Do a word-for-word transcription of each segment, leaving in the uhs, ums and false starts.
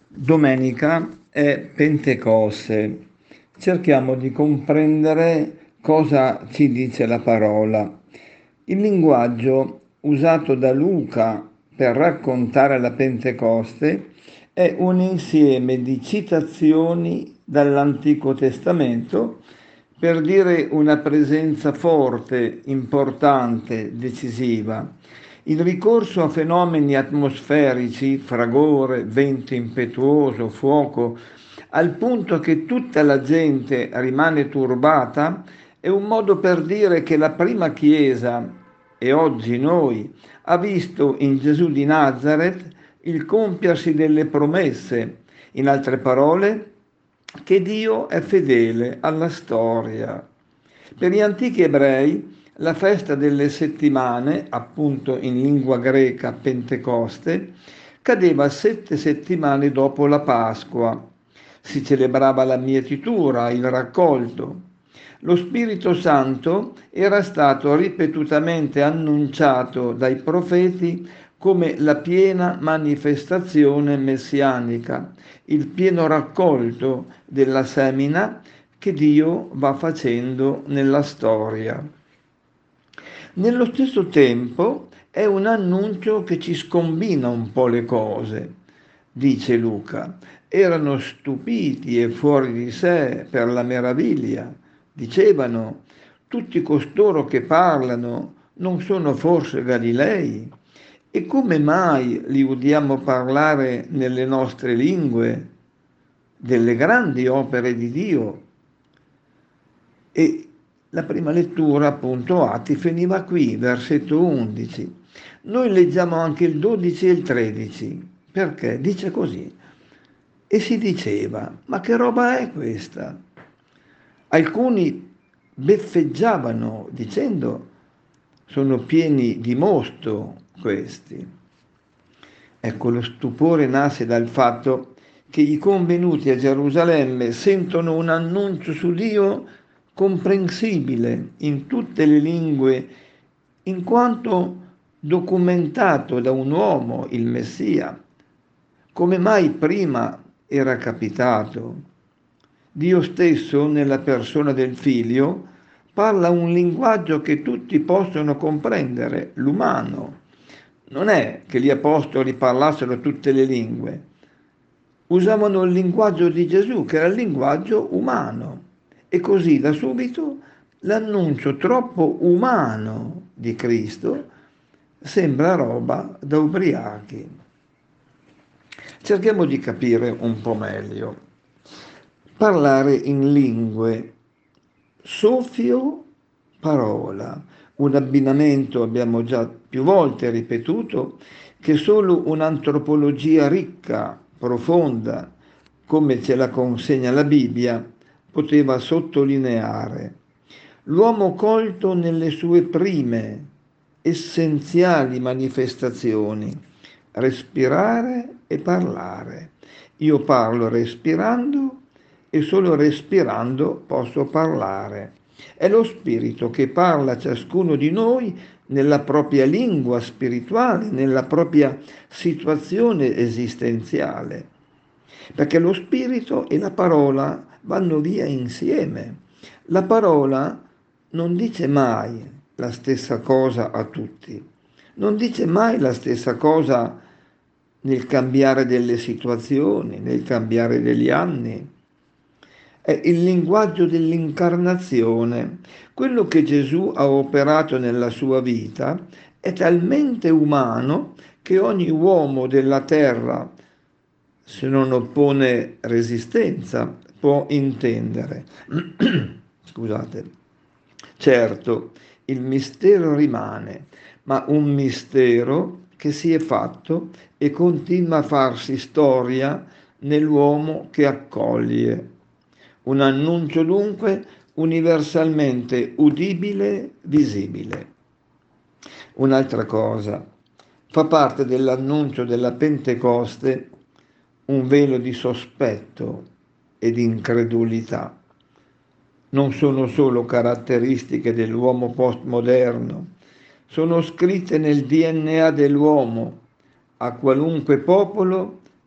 Domenica è Pentecoste. Cerchiamo di comprendere cosa ci dice la parola. Il linguaggio usato da Luca per raccontare la Pentecoste è un insieme di citazioni dall'Antico Testamento per dire una presenza forte, importante, decisiva. Il ricorso a fenomeni atmosferici, fragore, vento impetuoso, fuoco, al punto che tutta la gente rimane turbata, è un modo per dire che la prima Chiesa, e oggi noi, ha visto in Gesù di Nazareth il compiersi delle promesse. In altre parole, che Dio è fedele alla storia. Per gli antichi ebrei la festa delle settimane, appunto in lingua greca Pentecoste, cadeva sette settimane dopo la Pasqua. Si celebrava la mietitura, il raccolto. Lo Spirito Santo era stato ripetutamente annunciato dai profeti come la piena manifestazione messianica, il pieno raccolto della semina che Dio va facendo nella storia. Nello stesso tempo è un annuncio che ci scombina un po' le cose, dice Luca. Erano stupiti e fuori di sé per la meraviglia. Dicevano, tutti costoro che parlano non sono forse Galilei? E come mai li udiamo parlare nelle nostre lingue delle grandi opere di Dio? E la prima lettura, appunto, Atti, finiva qui, versetto undici. Noi leggiamo anche il dodici e il tredici, perché dice così. E si diceva, ma che roba è questa? Alcuni beffeggiavano dicendo, sono pieni di mosto questi. Ecco, lo stupore nasce dal fatto che i convenuti a Gerusalemme sentono un annuncio su Dio comprensibile in tutte le lingue, in quanto documentato da un uomo, il Messia. Come mai prima era capitato? Dio stesso, nella persona del Figlio, parla un linguaggio che tutti possono comprendere, l'umano. Non è che gli apostoli parlassero tutte le lingue, usavano il linguaggio di Gesù, che era il linguaggio umano. E così da subito l'annuncio troppo umano di Cristo sembra roba da ubriachi. Cerchiamo di capire un po' meglio. Parlare in lingue, soffio, parola, un abbinamento, abbiamo già più volte ripetuto, che solo un'antropologia ricca, profonda, come ce la consegna la Bibbia, poteva sottolineare. L'uomo colto nelle sue prime, essenziali manifestazioni, respirare e parlare. Io parlo respirando e solo respirando posso parlare. È lo Spirito che parla a ciascuno di noi nella propria lingua spirituale, nella propria situazione esistenziale, perché lo Spirito e la parola vanno via insieme. La parola non dice mai la stessa cosa a tutti, non dice mai la stessa cosa nel cambiare delle situazioni, nel cambiare degli anni. È il linguaggio dell'incarnazione. Quello che Gesù ha operato nella sua vita è talmente umano che ogni uomo della terra, se non oppone resistenza, può intendere. Scusate. Certo, il mistero rimane, ma un mistero che si è fatto e continua a farsi storia nell'uomo che accoglie. Un annuncio dunque universalmente udibile, visibile. Un'altra cosa, fa parte dell'annuncio della Pentecoste un velo di sospetto e di incredulità. Non sono solo caratteristiche dell'uomo postmoderno, sono scritte nel D N A dell'uomo, a qualunque popolo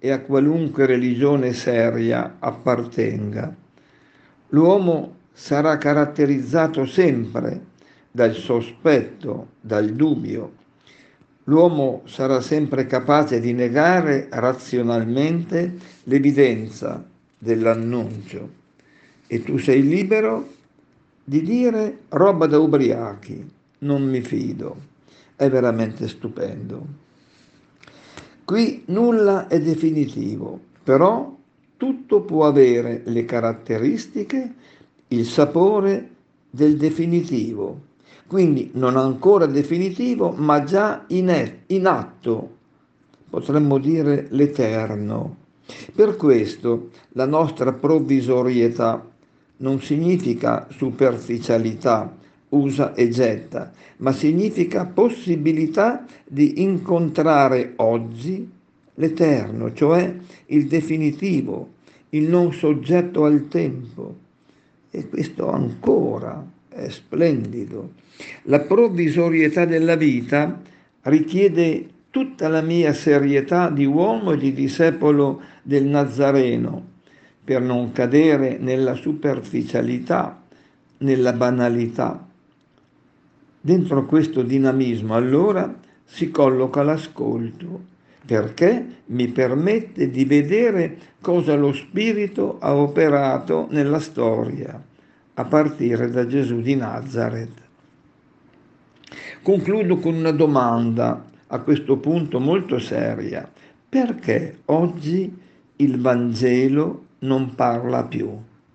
e a qualunque religione seria appartenga. L'uomo sarà caratterizzato sempre dal sospetto, dal dubbio. L'uomo sarà sempre capace di negare razionalmente l'evidenza dell'annuncio e tu sei libero di dire roba da ubriachi, non mi fido. È veramente stupendo. Qui nulla è definitivo, però tutto può avere le caratteristiche, il sapore del definitivo. Quindi non ancora definitivo, ma già in, in atto, potremmo dire l'eterno. Per questo la nostra provvisorietà non significa superficialità, usa e getta, ma significa possibilità di incontrare oggi l'eterno, cioè il definitivo, il non soggetto al tempo. E questo ancora è splendido. La provvisorietà della vita richiede tutta la mia serietà di uomo e di discepolo del Nazareno, per non cadere nella superficialità, nella banalità. Dentro questo dinamismo allora si colloca l'ascolto, perché mi permette di vedere cosa lo Spirito ha operato nella storia, a partire da Gesù di Nazareth. Concludo con una domanda, a questo punto molto seria. Perché oggi il Vangelo non parla più?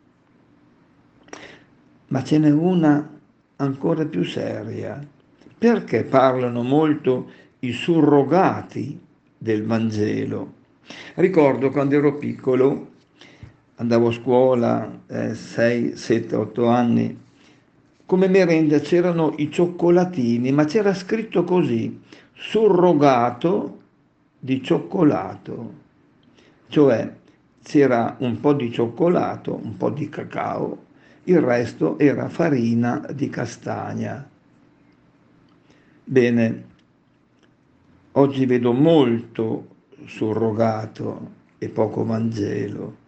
Ma ce n'è una ancora più seria. Perché parlano molto i surrogati del Vangelo? Ricordo quando ero piccolo, andavo a scuola, eh, sei, sette, otto anni, come merenda c'erano i cioccolatini, ma c'era scritto così, surrogato di cioccolato, cioè c'era un po' di cioccolato, un po' di cacao, il resto era farina di castagna. Bene, oggi vedo molto surrogato e poco Vangelo.